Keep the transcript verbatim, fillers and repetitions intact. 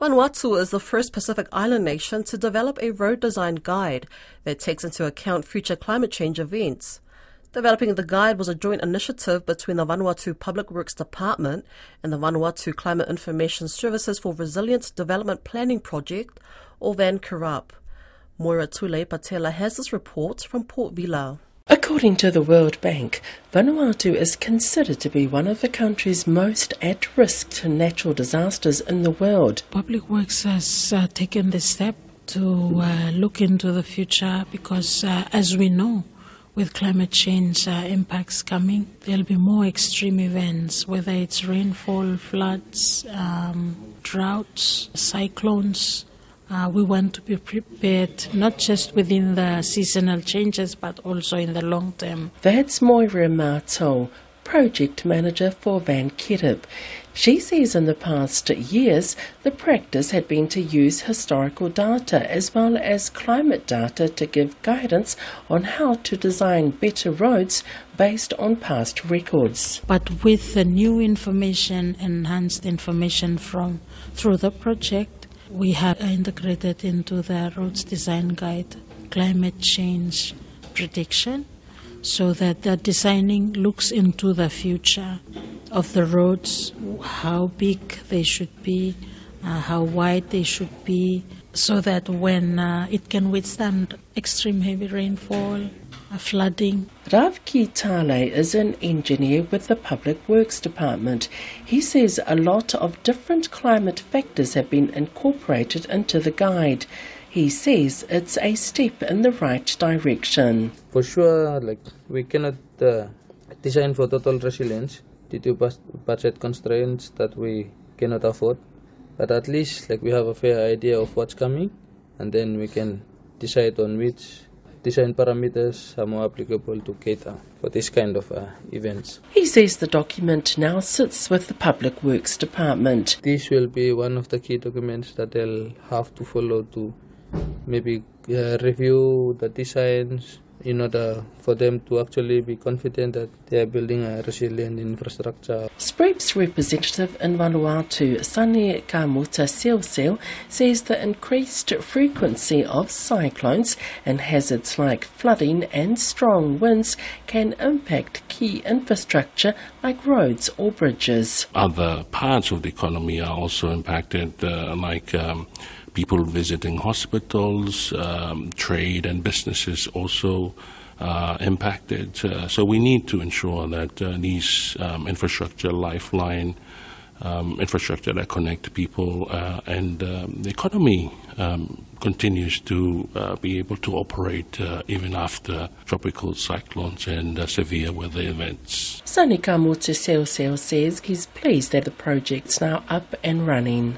Vanuatu is the first Pacific Island nation to develop a road design guide that takes into account future climate change events. Developing the guide was a joint initiative between the Vanuatu Public Works Department and the Vanuatu Climate Information Services for Resilient Development Planning Project, or VanCorrup. Moira Tule Patela has this report from Port Vila. According to the World Bank, Vanuatu is considered to be one of the countries most at risk to natural disasters in the world. Public Works has uh, taken this step to uh, look into the future because, uh, as we know, with climate change uh, impacts coming, there'll be more extreme events, whether it's rainfall, floods, um, droughts, cyclones. Uh, we want to be prepared not just within the seasonal changes but also in the long term. That's Moira Martol, Project Manager for VanCorrup. She says in the past years the practice had been to use historical data as well as climate data to give guidance on how to design better roads based on past records. But with the new information, enhanced information from through the project, we have integrated into the roads design guide climate change prediction, so that the designing looks into the future of the roads, how big they should be, uh, how wide they should be, so that when uh, it can withstand extreme heavy rainfall, uh, flooding. Rav Kitale is an engineer with the Public Works Department. He says a lot of different climate factors have been incorporated into the guide. He says it's a step in the right direction. For sure, like we cannot uh, design for total resilience due to budget constraints that we cannot afford. But at least like we have a fair idea of what's coming, and then we can decide on which design parameters are more applicable to cater for this kind of uh, events. He says the document now sits with the Public Works Department. This will be one of the key documents that they'll have to follow to maybe uh, review the designs in order for them to actually be confident that they are building a resilient infrastructure. SPREP's representative in Vanuatu, Sani Kamuta Silsil, says the increased frequency of cyclones and hazards like flooding and strong winds can impact key infrastructure like roads or bridges. Other parts of the economy are also impacted, uh, like um, people visiting hospitals, um, trade and businesses also uh, impacted. Uh, so we need to ensure that uh, these um, infrastructure, lifeline, um, infrastructure that connect people uh, and um, the economy um, continues to uh, be able to operate uh, even after tropical cyclones and uh, severe weather events. Sani Kamuta Silsil says he's pleased that the project's now up and running.